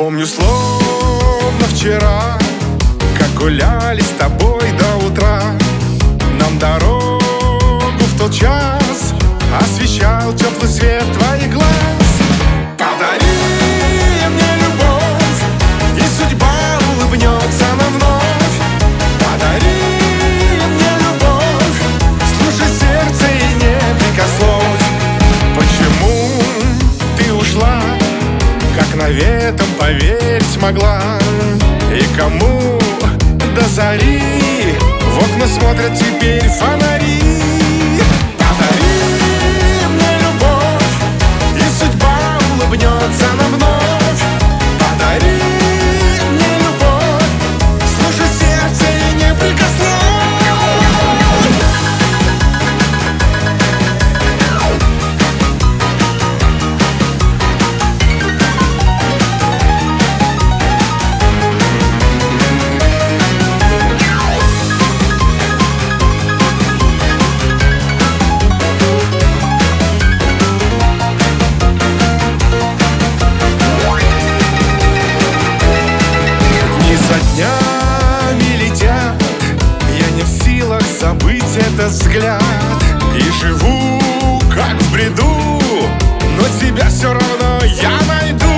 Помню, словно вчера, как гуляли с тобой до утра. Нам дорогу в тот час освещал теплый свет твоих глаз. Подари мне любовь, и судьба улыбнется нам вновь. Подари мне любовь, слушай сердце и не прикословь. Почему ты ушла, как наветом поверить могла? И кому до зари в окна смотрят теперь фонари? Подари мне любовь, и судьба улыбнется нам вновь. Подари мне любовь, слушай сердце и не прикословь. Днями летят, я не в силах забыть этот взгляд. И живу, как в бреду, но тебя все равно я найду.